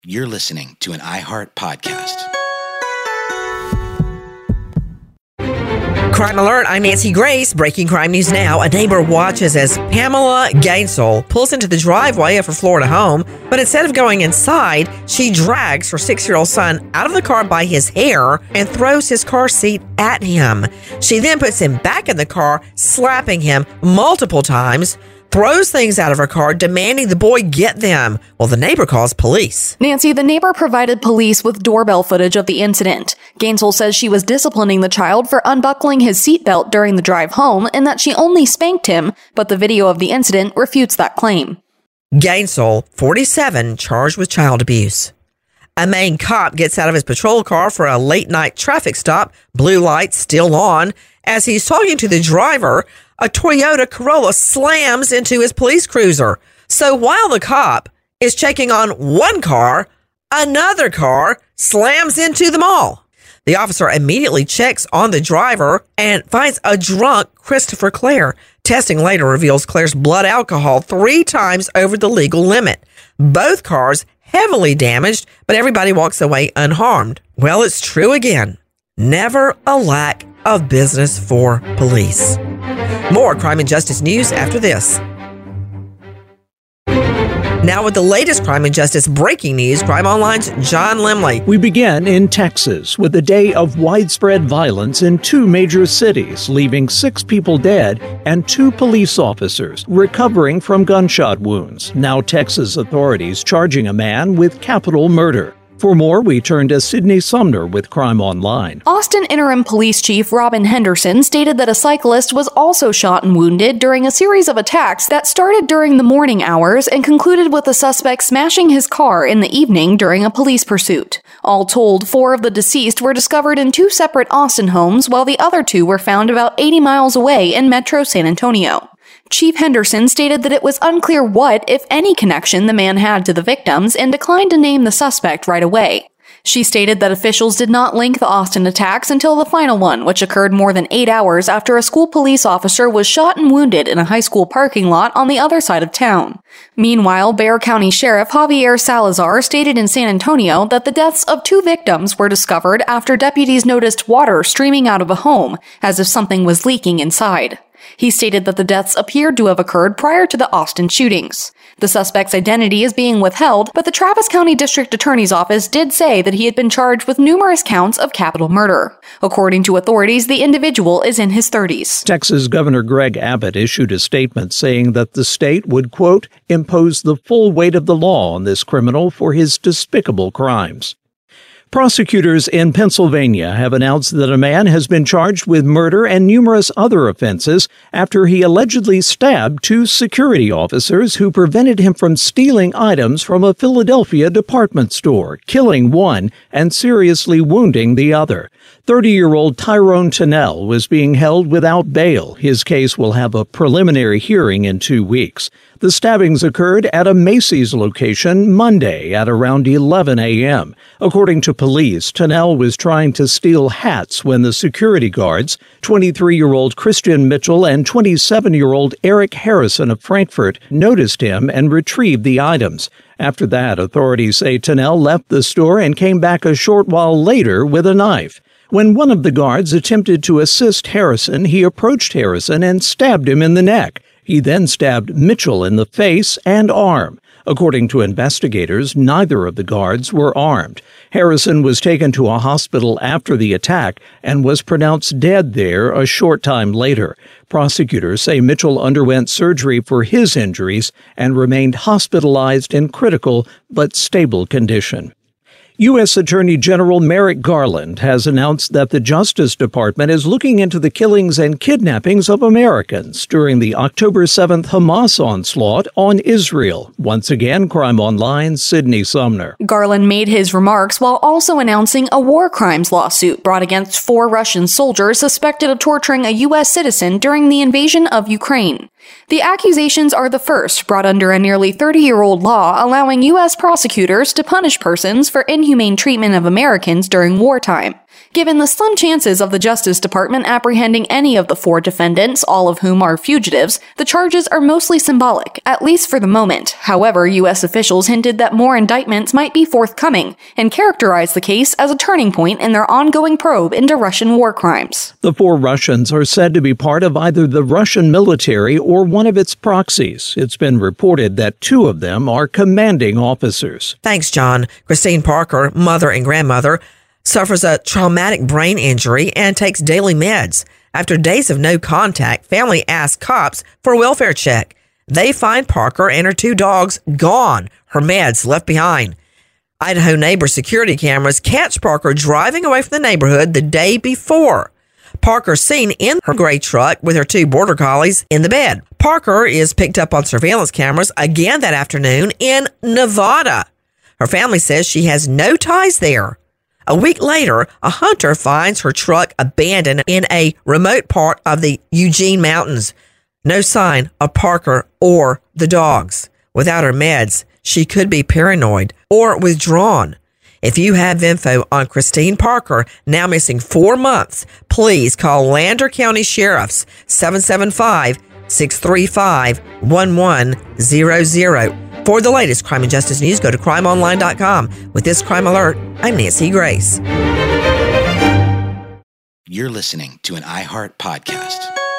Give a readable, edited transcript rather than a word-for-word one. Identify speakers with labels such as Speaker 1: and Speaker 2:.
Speaker 1: You're listening to an iHeart podcast.
Speaker 2: Crime Alert, I'm Nancy Grace. Breaking crime news now. A neighbor watches as Pamela Gainsel pulls into the driveway of her Florida home, but instead of going inside, she drags her 6-year-old son out of the car by his hair and throws his car seat at him. She then puts him back in the car, slapping him multiple times, throws things out of her car, demanding the boy get them. Well, the neighbor calls police.
Speaker 3: Nancy, the neighbor provided police with doorbell footage of the incident. Gainsel says she was disciplining the child for unbuckling his seatbelt during the drive home and that she only spanked him, but the video of the incident refutes that claim.
Speaker 2: Gainsel, 47, charged with child abuse. A Maine cop gets out of his patrol car for a late-night traffic stop, blue lights still on. As he's talking to the driver, a Toyota Corolla slams into his police cruiser. So while the cop is checking on one car, another car slams into them all. The officer immediately checks on the driver and finds a drunk Christopher Clare. Testing later reveals Clare's blood alcohol 3 times over the legal limit. Both cars heavily damaged, but everybody walks away unharmed. Well, it's true again. Never a lack of business for police. More crime and justice news after this. Now with the latest crime and justice breaking news, Crime Online's John Limley.
Speaker 4: We begin in Texas with a day of widespread violence in 2 major cities, leaving 6 people dead and 2 police officers recovering from gunshot wounds. Now Texas authorities charging a man with capital murder. For more, we turn to Sydney Sumner with Crime Online.
Speaker 3: Austin Interim Police Chief Robin Henderson stated that a cyclist was also shot and wounded during a series of attacks that started during the morning hours and concluded with the suspect smashing his car in the evening during a police pursuit. All told, 4 of the deceased were discovered in 2 separate Austin homes, while the other 2 were found about 80 miles away in Metro San Antonio. Chief Henderson stated that it was unclear what, if any, connection the man had to the victims and declined to name the suspect right away. She stated that officials did not link the Austin attacks until the final one, which occurred more than 8 hours after a school police officer was shot and wounded in a high school parking lot on the other side of town. Meanwhile, Bexar County Sheriff Javier Salazar stated in San Antonio that the deaths of 2 victims were discovered after deputies noticed water streaming out of a home, as if something was leaking inside. He stated that the deaths appeared to have occurred prior to the Austin shootings. The suspect's identity is being withheld, but the Travis County District Attorney's Office did say that he had been charged with numerous counts of capital murder. According to authorities, the individual is in his 30s.
Speaker 4: Texas Governor Greg Abbott issued a statement saying that the state would, quote, impose the full weight of the law on this criminal for his despicable crimes. Prosecutors in Pennsylvania have announced that a man has been charged with murder and numerous other offenses after he allegedly stabbed 2 security officers who prevented him from stealing items from a Philadelphia department store, killing one and seriously wounding the other. 30-year-old Tyrone Tennell was being held without bail. His case will have a preliminary hearing in 2 weeks. The stabbings occurred at a Macy's location Monday at around 11 a.m. According to police, Tennell was trying to steal hats when the security guards, 23-year-old Christian Mitchell and 27-year-old Eric Harrison of Frankfort, noticed him and retrieved the items. After that, authorities say Tennell left the store and came back a short while later with a knife. When one of the guards attempted to assist Harrison, he approached Harrison and stabbed him in the neck. He then stabbed Mitchell in the face and arm. According to investigators, neither of the guards were armed. Harrison was taken to a hospital after the attack and was pronounced dead there a short time later. Prosecutors say Mitchell underwent surgery for his injuries and remained hospitalized in critical but stable condition. U.S. Attorney General Merrick Garland has announced that the Justice Department is looking into the killings and kidnappings of Americans during the October 7th Hamas onslaught on Israel. Once again, Crime Online, Sydney Sumner.
Speaker 3: Garland made his remarks while also announcing a war crimes lawsuit brought against 4 Russian soldiers suspected of torturing a U.S. citizen during the invasion of Ukraine. The accusations are the first brought under a nearly 30-year-old law allowing U.S. prosecutors to punish persons for inhumane treatment of Americans during wartime. Given the slim chances of the Justice Department apprehending any of the 4 defendants, all of whom are fugitives, the charges are mostly symbolic, at least for the moment. However, U.S. officials hinted that more indictments might be forthcoming, and characterized the case as a turning point in their ongoing probe into Russian war crimes.
Speaker 4: The 4 Russians are said to be part of either the Russian military or one of its proxies. It's been reported that 2 of them are commanding officers.
Speaker 2: Thanks, John. Christine Parker, mother and grandmother, suffers a traumatic brain injury and takes daily meds. After days of no contact, family asks cops for a welfare check. They find Parker and her 2 dogs gone, her meds left behind. Idaho neighbor security cameras catch Parker driving away from the neighborhood the day before. Parker seen in her gray truck with her 2 border collies in the bed. Parker is picked up on surveillance cameras again that afternoon in Nevada. Her family says she has no ties there. A week later, a hunter finds her truck abandoned in a remote part of the Eugene Mountains. No sign of Parker or the dogs. Without her meds, she could be paranoid or withdrawn. If you have info on Christine Parker, now missing 4 months, please call Lander County Sheriff's 775-635-1100. For the latest crime and justice news, go to crimeonline.com. With this crime alert, I'm Nancy Grace.
Speaker 1: You're listening to an iHeart podcast.